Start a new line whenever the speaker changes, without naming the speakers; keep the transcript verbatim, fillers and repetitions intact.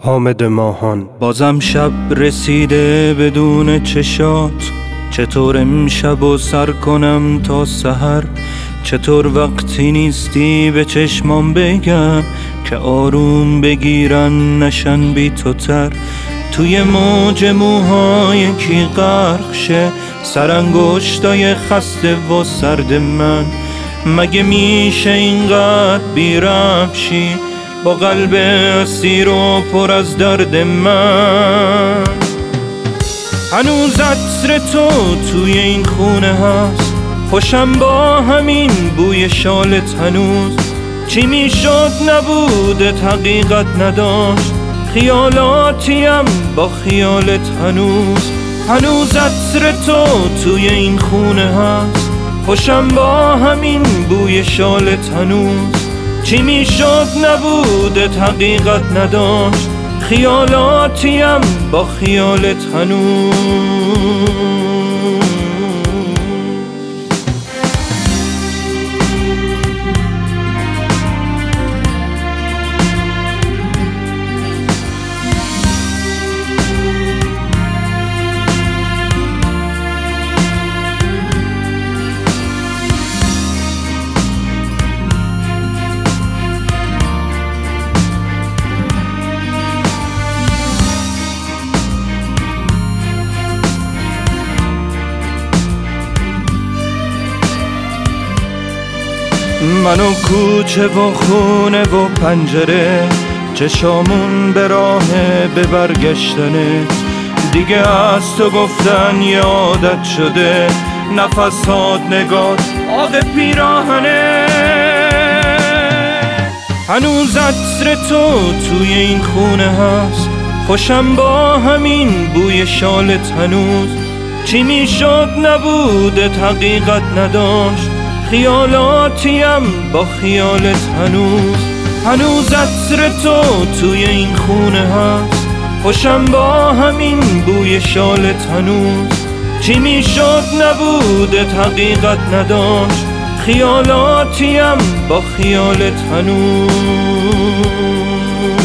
حامد ماهان.
بازم شب رسیده بدون چشات، چطور امشب و سر کنم تا سحر؟ چطور وقتی نیستی به چشمام بگم که آروم بگیرن نشن بی تو تر؟ توی موج موهای کی غرق شه سرانگشتای خسته و سرد من؟ مگه میشه اینقدر بی ربط شی با قلب اسیر و پر از درد من؟ هنوز عطر تو توی این خونه هست، خوشم با همین بوی شالت هنوز. چی میشد نبودت حقیقت نداشت، خیالاتیم با خیالت هنوز. هنوز عطر تو توی این خونه هست، خوشم با همین بوی شالت هنوز. چی میشد نبودت حقیقت نداشت، خیالاتیم با خیالت هنوز. من و کوچه و خونه و پنجره، چشامون به راه به برگشتنه. دیگه از تو گفتن یادت شده، نفسات نگات آق پیراهنه. هنوز عطر تو توی این خونه هست، خوشم با همین بوی شالت هنوز. چی میشد نبودت حقیقت نداشت، خیالاتیم با خیالت هنوز. هنوز عطر تو توی این خونه هست، خوشم با همین بوی شالت هنوز. چی میشد نبودت حقیقت نداشت، خیالاتیم با خیالت هنوز.